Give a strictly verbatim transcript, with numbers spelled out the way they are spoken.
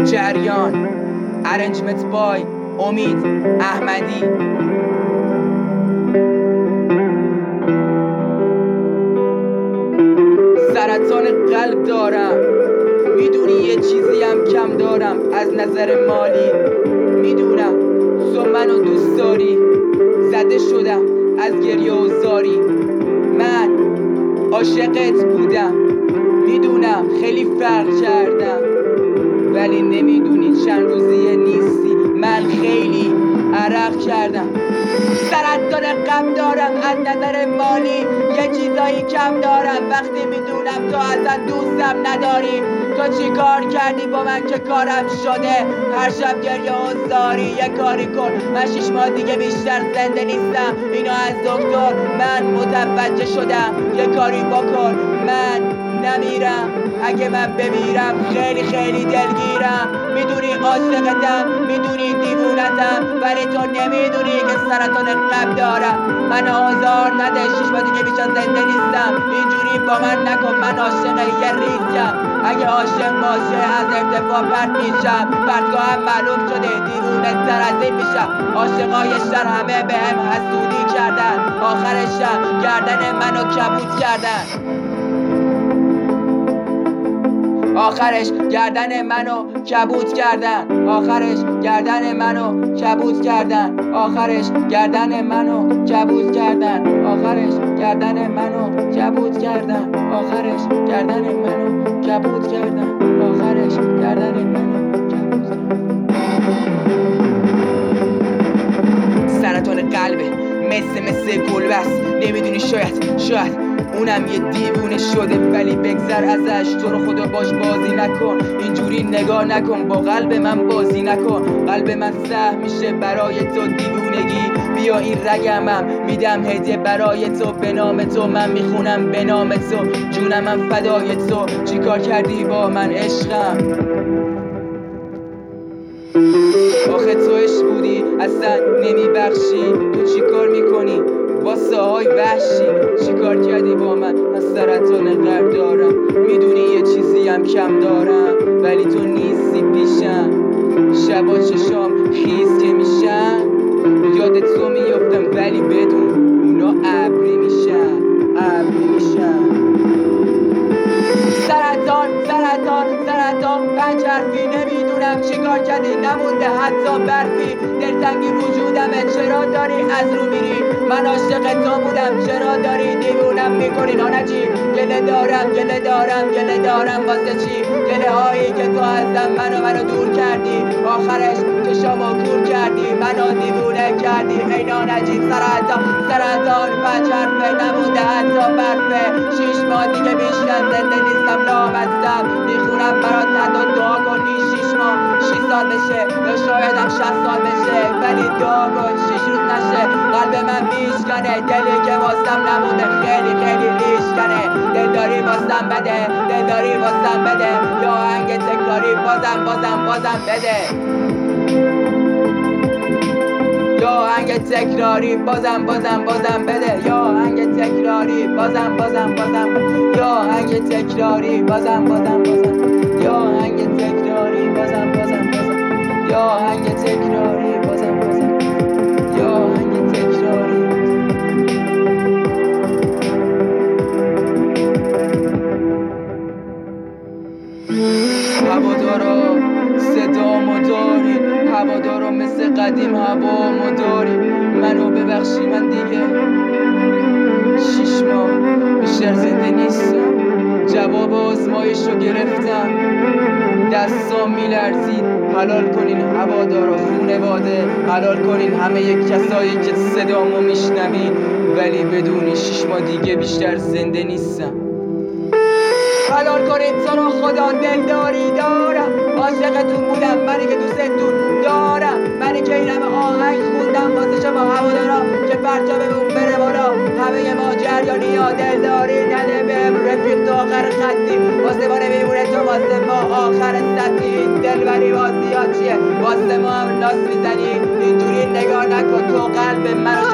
جریان ارنجمنت بای امید احمدی. سرطان قلب دارم، میدونی یه چیزی هم کم دارم از نظر مالی. میدونم تو منو دوست داری، زده شدم از گریه و زاری. من عاشقت بودم، میدونم خیلی فرق کردم، ولی نمیدونی چند روزیه نیستی. من خیلی عرق کردم. سرطان غم دارم از نظر مالی، یه چیزایی کم دارم وقتی میدونم تو اصلا دوستم نداری. تو چی کار کردی با من که کارم شده؟ هر شب گریه و زاری. یه کاری کن، من شش ماه دیگه بیشتر زنده نیستم، اینو از دکتر من متوجه شدم. یه کاری بکن، من نمیرم. اگه من بمیرم خیلی خیلی دلگیرم. میدونی عاشقتم، میدونی دیوونتم، ولی تو نمیدونی که سرطان قلب دارم. من آزار نده، شش ماه دیگه بیشتر زنده نیستم. اینجوری با من نکن، من عاشق یه ریزیم. اگه عاشق باشه از ارتفاع پرت میشم، پرتگاهم معلوم شده، دیوونه تر از این میشم. عاشقای شهر همه به هم حسودی کردن، آخرشم گردن منو کبود کردن. آخرش گردن منو کبود کردن. آخرش گردن منو کبود کردن. آخرش گردن منو کبود کردن. آخرش گردن منو کبود کردن. آخرش گردن منو کبود کردن. آخرش گردن منو کبود کردن. سرطان قلبه مثل مثل گلبست، نمیدونی شاید شاید اونم یه دیوونه شده، ولی بگذر ازش. تو رو خدا باش بازی نکن، اینجوری نگاه نکن، با قلب من بازی نکن. قلب من سهم میشه برای تو دیوونگی. بیا این رگمم میدم هدیه برای تو، به نام تو من میخونم، به نام تو جونم من فدای تو. چی کار کردی با من عشقم؟ آخه تو عشق بودی اصلا نمیبخشی. تو چی کار میکنی واسه های وحشی؟ چی کار کردی با من؟ من سرطان قلب دارم، میدونی یه چیزی هم کم دارم، ولی تو نیستی پیشم. شبا چشام خیز که میشن، یاد تو میافتم، ولی بدون اونا ابری میشن، ابری میشن. سرطان سرطان سرطان پنج حرفی، نمیدونم چی کار کردی، نمونده حتی برفی. دلتنگی وجودمه، چرا داری از رو میری؟ من عاشق تو بودم، چرا داری دیوونم میکنی؟ نانجی گله دارم گله دارم گله دارم واسه چی؟ گله هایی که تو ازم منو منو دور کردی. آخرش چشامو کور کردی، منو دیوونه کردی. ای نانجی سرطان سرطان پنج حرفه، نمونده حتی برفه. شیش ماه دیگه بیشتر زنده نیستم، نامستم. میخونم برات حتی دعا کن این شیش ماه شیش سال بشه، یا شاید هم شصت سال بشه، ولی دعا کن شیش روز نشه. قلب من میشکنه، دلی که واسم نمونده خیلی خیلی لیشکنه. دلداری واسم بده، دلداری واسم بده، یا آهنگ تکراری بازم بازم بازم بده. یا آهنگ تکراری بازم بازم بازم بده. یا آهنگ تکراری بازم بازم بازم یا آهنگ تکراری بازم بازم بازم یا آهنگ تکراری بازم بازم بازم یا آهنگ تکراری بازم بازم یا آهنگ تکراری. هوادارا صدامو داری، هوادارا مثل قدیم هوامو داری. منو ببخشی، من دیگه شیش ماه بیشتر زنده نیستم. جواب آزمایشو گرفتم، دستام میلرزید. حلال کنین هوادارا خونواده، حلال کنین همه یک کسایی که صدامو میشنوین، ولی بدونی شیش ماه دیگه بیشتر زنده نیستم. حلال کنین تو رو خدا، دلداری دارم، عاشقتون بودم، منی که دوستتون دارم، منی که این همه آهنگ خوندم واسه شما هوادارا که پرچممون بره بالا. همه ما جریانی ها، دلداری نده بهم رفیق تو آخر خطی، واسه ما نمیمونه تو، واسه ما آخر سطحی. دلبری بازی ها چیه؟ واسه ما هم لاس میزنی، اینجوری نگاه نکن، تو قلب منو